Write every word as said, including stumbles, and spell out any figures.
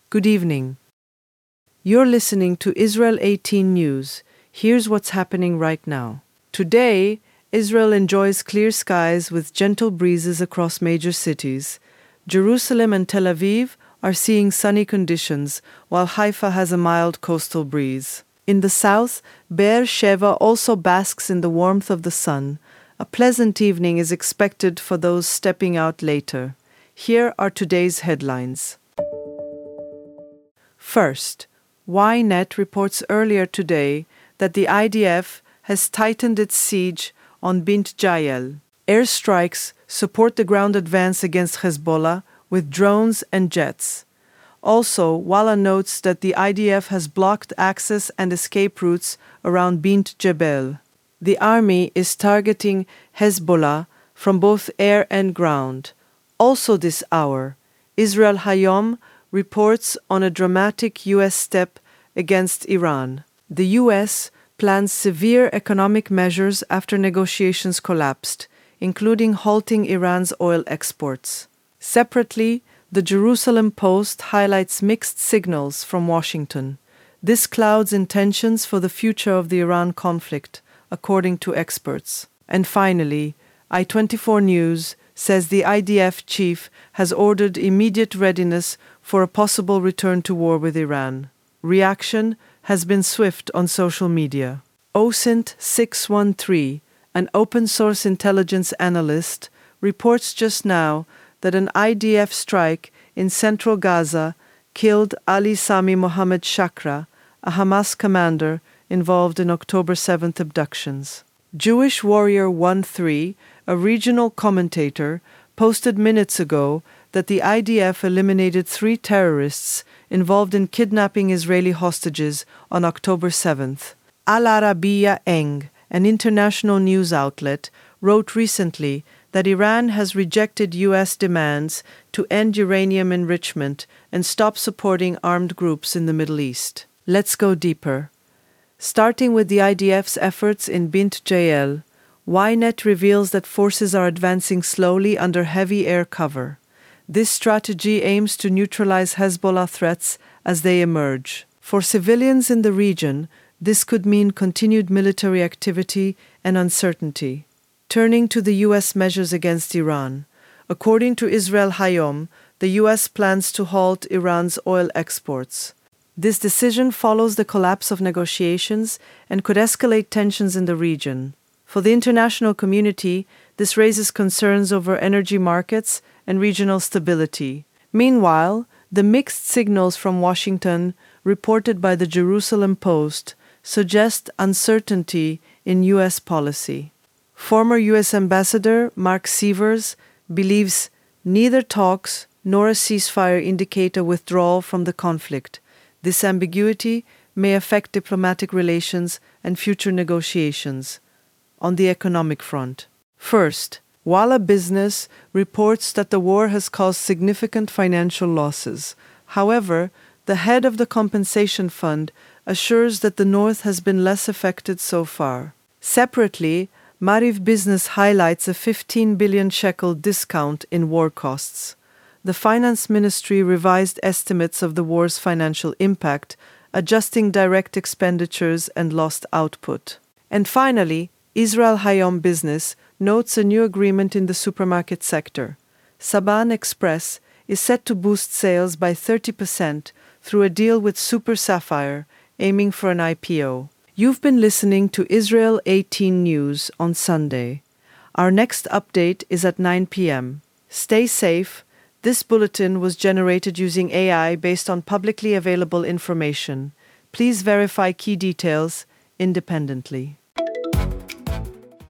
Good evening. You're listening to Israel eighteen News. Here's what's happening right now. Today, Israel enjoys clear skies with gentle breezes across major cities. Jerusalem and Tel Aviv are seeing sunny conditions, while Haifa has a mild coastal breeze. In the south, Be'er Sheva also basks in the warmth of the sun. A pleasant evening is expected for those stepping out later. Here are today's headlines. First, Ynet reports earlier today that the I D F has tightened its siege on Bint Jayel. Airstrikes support the ground advance against Hezbollah with drones and jets. Also, Walla notes that the I D F has blocked access and escape routes around Bint Jebel. The army is targeting Hezbollah from both air and ground. Also this hour, Israel Hayom reports on a dramatic U S step against Iran. The U S plans severe economic measures after negotiations collapsed, including halting Iran's oil exports. Separately, the Jerusalem Post highlights mixed signals from Washington. This clouds intentions for the future of the Iran conflict, according to experts. And finally, I twenty-four News says the I D F chief has ordered immediate readiness for a possible return to war with Iran. Reaction has been swift on social media. O S I N T six one three, an open-source intelligence analyst, reports just now that an I D F strike in central Gaza killed Ali Sami Mohammed Shakra, a Hamas commander involved in October seventh abductions. Jewish Warrior thirteen, a regional commentator, posted minutes ago that the I D F eliminated three terrorists involved in kidnapping Israeli hostages on October seventh. Al Arabiya Eng, an international news outlet, wrote recently that Iran has rejected U S demands to end uranium enrichment and stop supporting armed groups in the Middle East. Let's go deeper. Starting with the I D F's efforts in Bint Jayel, Ynet reveals that forces are advancing slowly under heavy air cover. This strategy aims to neutralize Hezbollah threats as they emerge. For civilians in the region, this could mean continued military activity and uncertainty. Turning to the U S measures against Iran, according to Israel Hayom, the U S plans to halt Iran's oil exports. This decision follows the collapse of negotiations and could escalate tensions in the region. For the international community, this raises concerns over energy markets and regional stability. Meanwhile, the mixed signals from Washington, reported by the Jerusalem Post, suggest uncertainty in U S policy. Former U S Ambassador Mark Sievers believes neither talks nor a ceasefire indicate a withdrawal from the conflict. This ambiguity may affect diplomatic relations and future negotiations. On the economic front, first, Walla Business reports that the war has caused significant financial losses. However, the head of the compensation fund assures that the North has been less affected so far. Separately, Mariv Business highlights a fifteen billion shekel discount in war costs. The Finance Ministry revised estimates of the war's financial impact, adjusting direct expenditures and lost output. And finally, Israel Hayom Business notes a new agreement in the supermarket sector. Saban Express is set to boost sales by thirty percent through a deal with Super Sapphire, aiming for an I P O. You've been listening to Israel eighteen News on Sunday. Our next update is at nine p.m. Stay safe. This bulletin was generated using A I based on publicly available information. Please verify key details independently.